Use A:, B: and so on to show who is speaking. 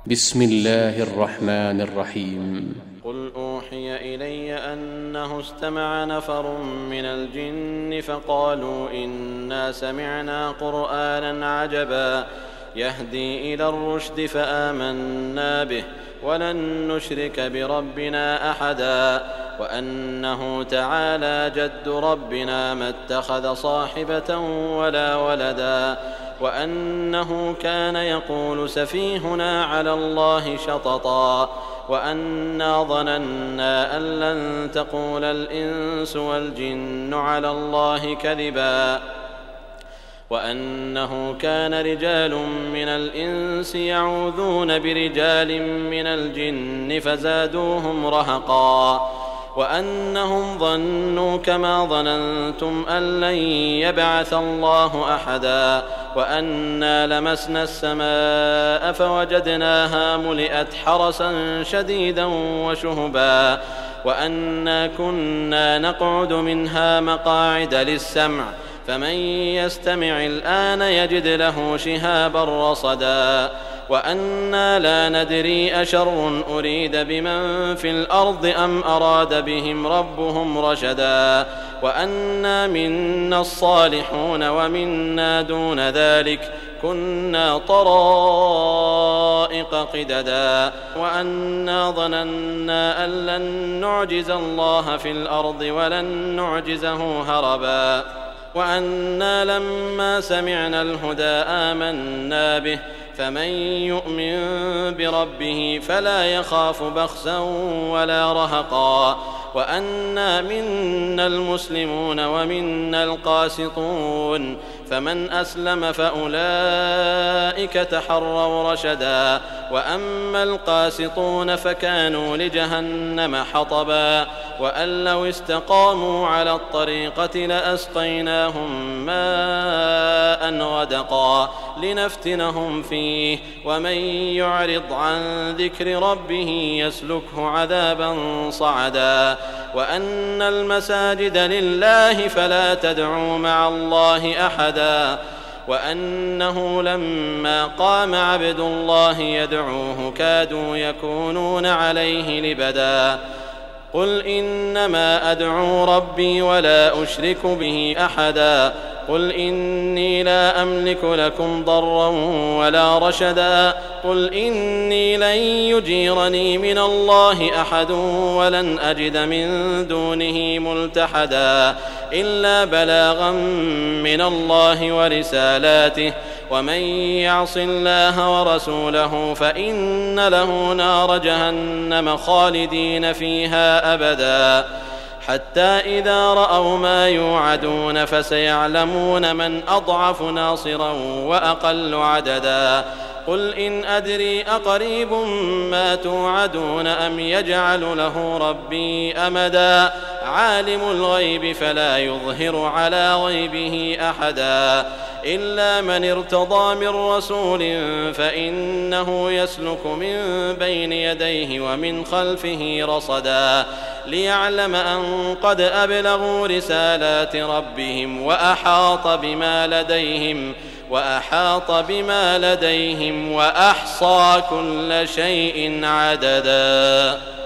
A: بسم الله الرحمن الرحيم.
B: قل أوحي إلي أنه استمع نفر من الجن فقالوا إنا سمعنا قرآنا عجبا يهدي إلى الرشد فآمنا به ولن نشرك بربنا أحدا وأنه تعالى جد ربنا ما اتخذ صاحبة ولا ولدا وأنه كان يقول سفيهنا على الله شططا وأنا ظننا أن لن تقول الإنس والجن على الله كذبا وأنه كان رجال من الإنس يعوذون برجال من الجن فزادوهم رهقا وأنهم ظنوا كما ظننتم أن لن يبعث الله أحدا وأنا لمسنا السماء فوجدناها ملئت حرسا شديدا وشهبا وأنا كنا نقعد منها مقاعد للسمع فمن يستمع الآن يجد له شهابا رصدا وأنا لا ندري أشر أريد بمن في الأرض أم أراد بهم ربهم رشدا وأنا منا الصالحون ومنا دون ذلك كنا طرائق قددا وأنا ظننا أن لن نعجز الله في الأرض ولن نعجزه هربا وأنا لما سمعنا الهدى آمنا به فمن يؤمن بربه فلا يخاف بخسا ولا رهقا وأنا منا المسلمون ومنا القاسطون فمن أسلم فأولئك تحروا رشدا وأما القاسطون فكانوا لجهنم حطبا وأن لو استقاموا على الطريقة لأسقيناهم ماء غدقا لنفتنهم فيه ومن يعرض عن ذكر ربه يسلكه عذابا صعدا وأن المساجد لله فلا تدعوا مع الله أحدا وأنه لما قام عبد الله يدعوه كادوا يكونون عليه لبدا قل إنما أدعو ربي ولا أشرك به أحدا قل إني لا أملك لكم ضرا ولا رشدا قل إني لن يجيرني من الله أحد ولن أجد من دونه ملتحدا إلا بلاغا من الله ورسالاته ومن يعص الله ورسوله فإن له نار جهنم خالدين فيها أبدا حتى إذا رأوا ما يوعدون فسيعلمون من أضعف ناصرا وأقل عددا قل إن أدري أقريب ما توعدون أم يجعل له ربي أمدا عالم الغيب فلا يظهر على غيبه أحدا إلا من ارتضى من رسول فإنه يسلك من بين يديه ومن خلفه رصدا ليعلم أن قد أبلغوا رسالات ربهم وأحاط بما لديهم وأحصى كل شيء عددا.